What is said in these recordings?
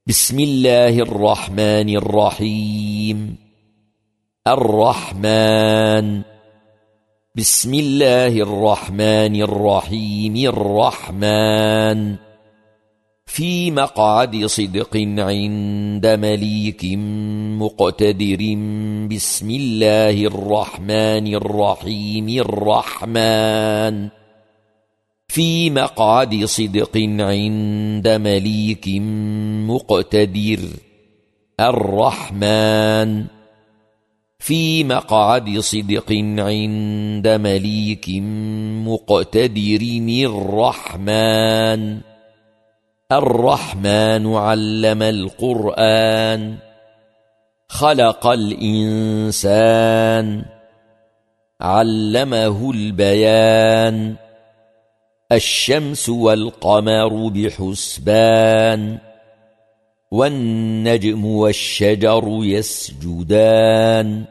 بسم الله الرحمن الرحيم. الرحمن. بسم الله الرحمن الرحيم. الرحمن في مقعد صدق عند مليك مقتدر. بسم الله الرحمن الرحيم. الرحمن في مقعد صدق عند مليك مقتدر. الرحمن في مقعد صدق عند مليك مقتدر. الرحمن. الرحمن علم القرآن خلق الإنسان علمه البيان. الشمس والقمر بحسبان والنجم والشجر يسجدان.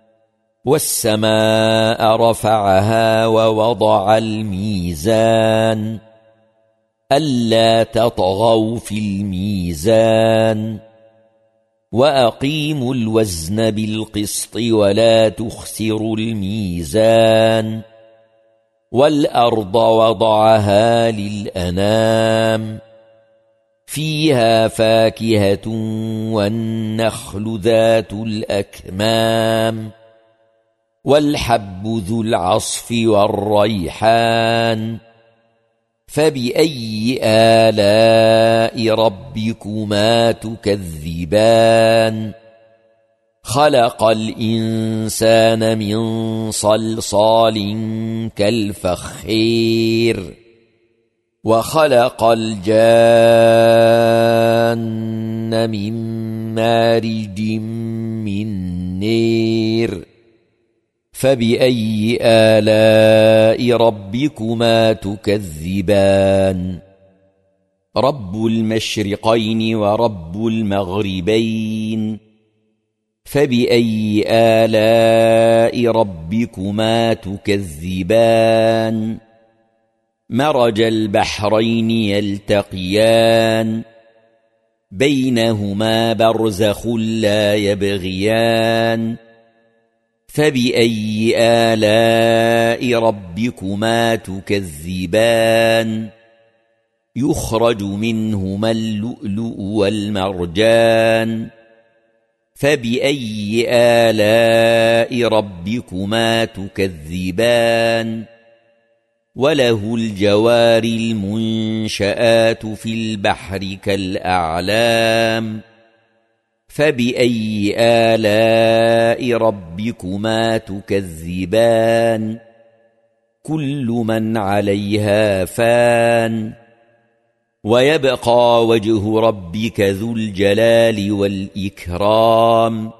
والسماء رفعها ووضع الميزان ألا تطغوا في الميزان. وأقيموا الوزن بالقسط ولا تخسروا الميزان. والأرض وضعها للأنام فيها فاكهة والنخل ذات الأكمام والحب ذو العصف والريحان. فبأي آلاء ربكما تكذبان؟ خلق الإنسان من صلصال كالفخير وخلق الجان من مارج من نير. فبأي آلاء ربكما تكذبان؟ رب المشرقين ورب المغربين. فبأي آلاء ربكما تكذبان؟ مرج البحرين يلتقيان بينهما برزخ لا يبغيان. فبأي آلاء ربكما تكذبان؟ يخرج منهما اللؤلؤ والمرجان. فبأي آلاء ربكما تكذبان؟ وله الجوار المنشآت في البحر كالأعلام. فبأي آلاء ربكما تكذبان؟ كل من عليها فان ويبقى وجه ربك ذو الجلال والإكرام.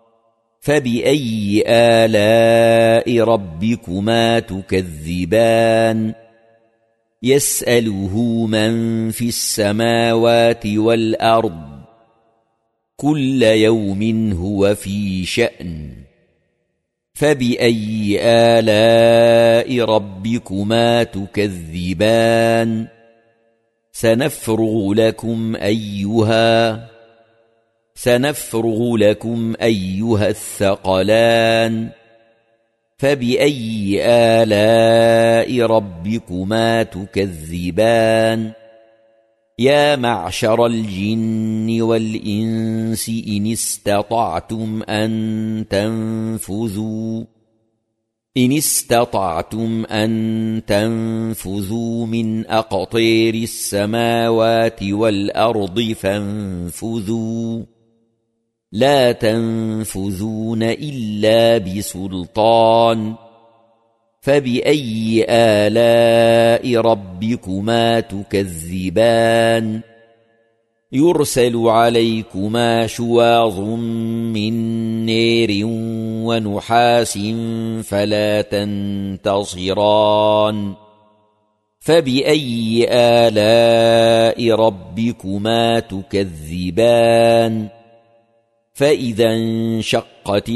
فبأي آلاء ربكما تكذبان؟ يسأله من في السماوات والأرض كل يوم هو في شأن. فبأي آلاء ربكما تكذبان؟ سنفرغ لكم أيها الثقلان. فبأي آلاء ربكما تكذبان؟ يا معشر الجن والإنس إن استطعتم أن تنفذوا من أقطير السماوات والأرض فانفذوا لا تنفذون إلا بسلطان. فبأي آلاء ربكما تكذبان؟ يرسل عليكما شواظ من نير ونحاس فلا تنتصران. فبأي آلاء ربكما تكذبان؟ فإذا انشقت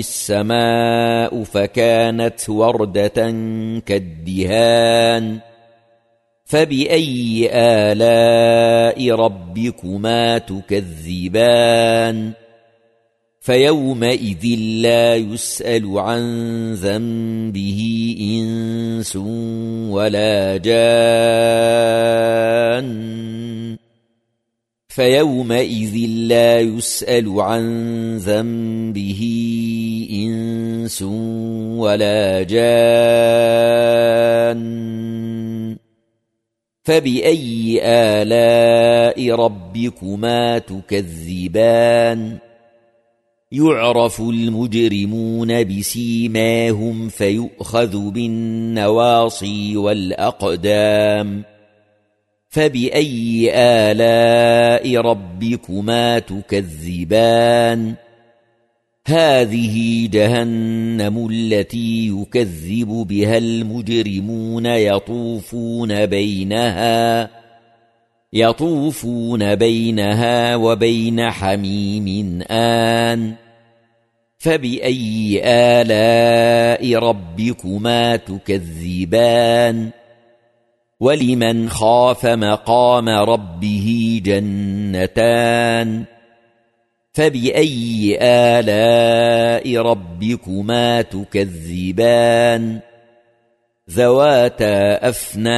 السماء فكانت وردة كالدهان. فبأي آلاء ربكما تكذبان فيومئذ لا يسأل عن ذنبه إنس ولا جان فيومئذ لا يسأل عن ذنبه إنس ولا جان فبأي آلاء ربكما تكذبان يعرف المجرمون بسيماهم فيؤخذ بالنواصي والأقدام فبأي آلاء ربكما تكذبان هذه جهنم التي يكذب بها المجرمون يطوفون بينها وبين حميم آن فبأي آلاء ربكما تكذبان ولمن خاف مقام ربه جنتان فبأي آلاء ربكما تكذبان ذواتا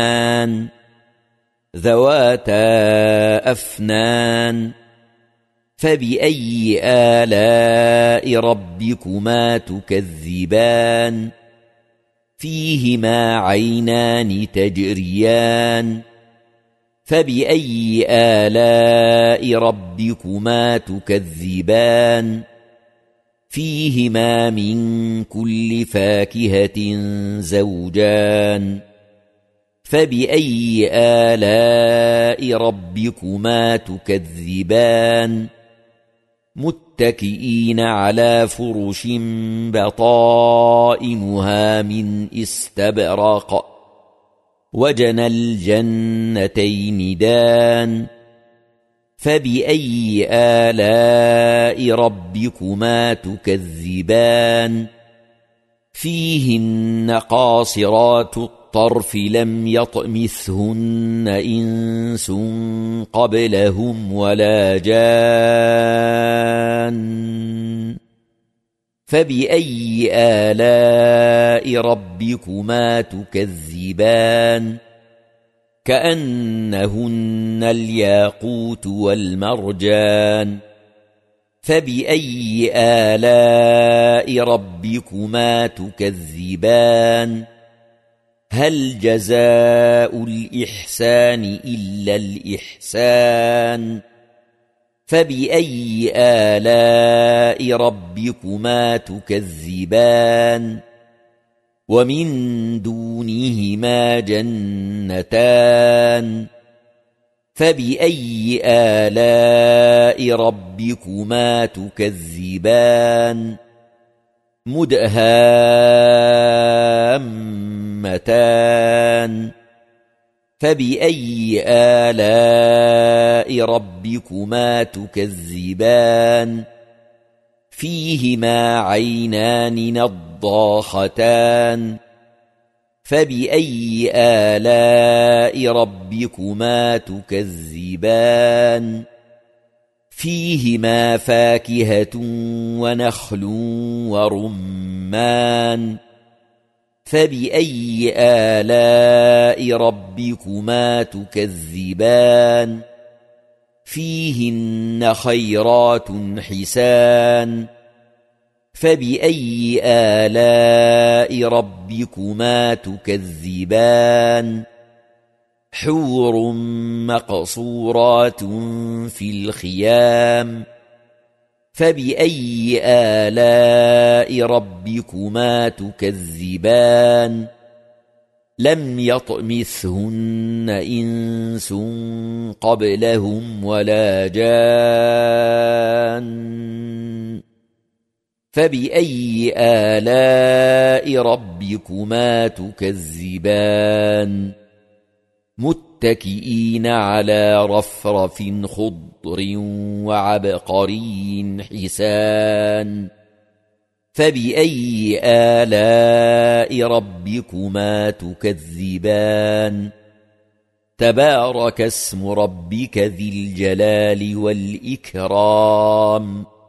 أفنان فبأي آلاء ربكما تكذبان فيهما عينان تجريان فبأي آلاء ربكما تكذبان فيهما من كل فاكهة زوجان فبأي آلاء ربكما تكذبان متكئين على فرش بطائنها من استبرق وجنى الجنتين دان فبأي آلاء ربكما تكذبان فيهن قاصرات الطرف لم يطمثهن إنس قبلهم ولا جان فبأي آلاء ربكما تكذبان كأنهن الياقوت والمرجان فبأي آلاء ربكما تكذبان هل جزاء الإحسان إلا الإحسان فبأي آلاء ربكما تكذبان ومن دونهما جنتان فبأي آلاء ربكما تكذبان مدهامتان فبأي آلاء ربكما تكذبان فيهما عينان نضاختان فبأي آلاء ربكما تكذبان فيهما فاكهة ونخل ورمان فبأي آلاء ربكما تكذبان فيهن خيرات حسان فبأي آلاء ربكما تكذبان حور مقصورات في الخيام فبأي آلاء ربكما تكذبان لم يطمثهن إنس قبلهم ولا جان فبأي آلاء ربكما تكذبان متكئين على رفرف خضر وعبقري حسان فبأي آلاء ربكما تكذبان تبارك اسم ربك ذي الجلال والإكرام